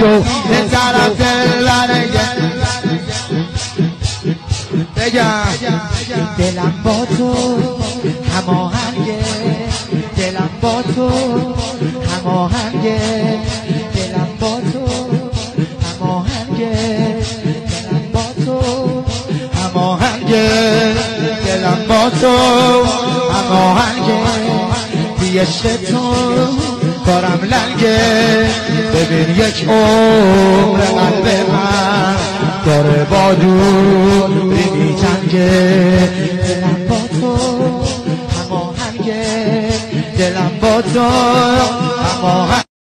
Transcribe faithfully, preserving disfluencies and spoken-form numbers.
شو به طرف دلبرگه بگم دلم با تو هماهنگه دلم با تو هماهنگه دلم با تو هماهنگه دلم با تو هماهنگه دلم با تو هماهنگه بیشت تو کارم لنگه ببین یک عمر قلب من داره با دوری می‌جنگه دلم با تو هماهنگه دلم با تو هماهنگه